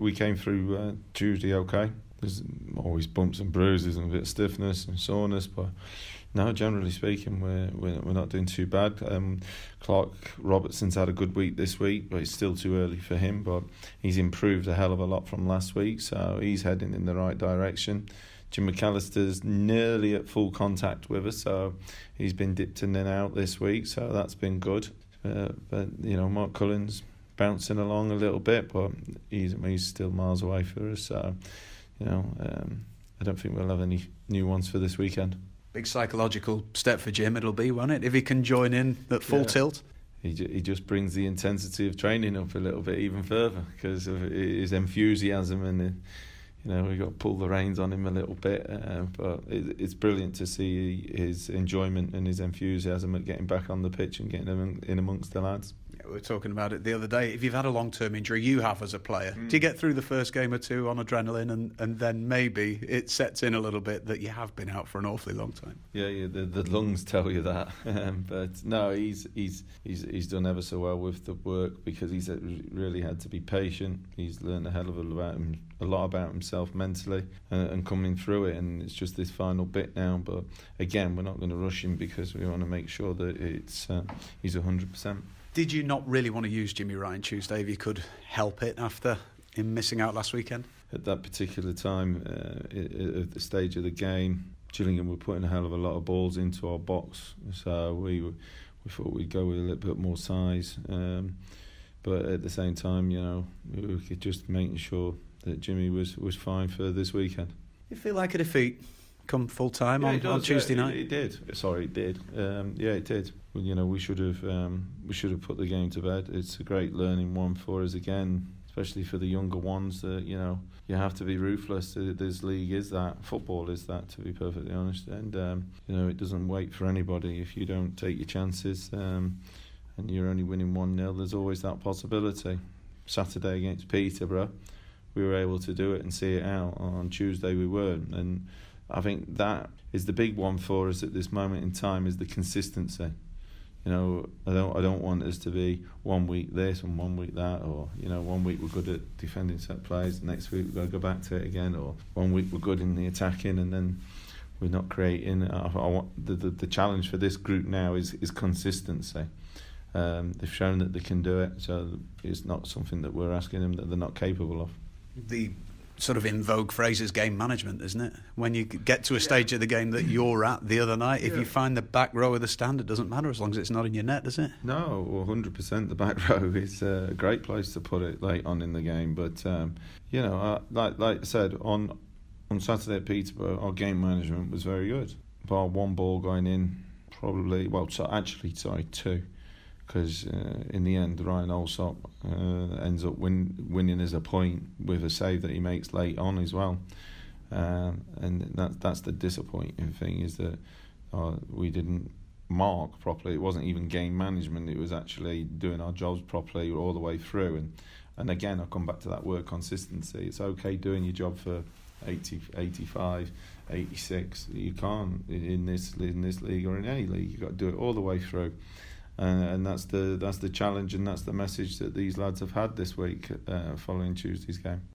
we came through Tuesday okay. There's always bumps and bruises and a bit of stiffness and soreness, but no, generally speaking, we're not doing too bad. Clark Robertson's had a good week this week, but it's still too early for him. But he's improved a hell of a lot from last week, so he's heading in the right direction. Jim McAllister's nearly at full contact with us, so he's been dipped in and out this week, so that's been good. But Mark Cullen's bouncing along a little bit, but he's still miles away for us. So I don't think we'll have any new ones for this weekend. Big psychological step for Jim it'll be, won't it, if he can join in at full tilt? He just brings the intensity of training up a little bit even further because of his enthusiasm, and we've got to pull the reins on him a little bit. But it's brilliant to see his enjoyment and his enthusiasm at getting back on the pitch and getting him in amongst the lads. We were talking about it the other day. If you've had a long-term injury, you have as a player, do you get through the first game or two on adrenaline and then maybe it sets in a little bit that you have been out for an awfully long time? Yeah, the lungs tell you that. But no, he's done ever so well with the work because he's really had to be patient. He's learned a hell of a lot about himself mentally and coming through it, and it's just this final bit now. But again, we're not going to rush him because we want to make sure that he's 100%. Did you not really want to use Jimmy Ryan Tuesday if you could help it after him missing out last weekend? At that particular time, at the stage of the game, Gillingham were putting a hell of a lot of balls into our box, so we thought we'd go with a little bit more size. But at the same time, we could just making sure that Jimmy was fine for this weekend. You feel like a defeat come full time on Tuesday night? It did. Sorry, it did. It did. We should have put the game to bed. It's a great learning one for us again, especially for the younger ones. That you have to be ruthless. This league is that. Football is that, to be perfectly honest. And it doesn't wait for anybody. If you don't take your chances, and you're only winning 1-0, there's always that possibility. Saturday against Peterborough, we were able to do it and see it out. On Tuesday we weren't, and I think that is the big one for us at this moment in time, is the consistency. I don't want us to be 1 week this and 1 week that, or 1 week we're good at defending set plays, next week we've got to go back to it again, or 1 week we're good in the attacking and then we're not creating. I want the challenge for this group now is consistency. They've shown that they can do it, so it's not something that we're asking them that they're not capable of. The sort of in vogue phrase is game management, isn't it? When you get to a stage of the game that you're at the other night, if you find the back row of the stand, it doesn't matter as long as it's not in your net, does it? No, 100%. The back row is a great place to put it late on in the game. But like I said, on Saturday at Peterborough, our game management was very good. Bar one ball going in, two. Because in the end, Ryan Alsop ends up winning as a point with a save that he makes late on as well. And that's the disappointing thing, is that we didn't mark properly. It wasn't even game management. It was actually doing our jobs properly all the way through. And again, I'll come back to that word consistency. It's okay doing your job for 80, 85, 86. You can't in this league or in any league. You've got to do it all the way through. And that's the challenge, and that's the message that these lads have had this week following Tuesday's game.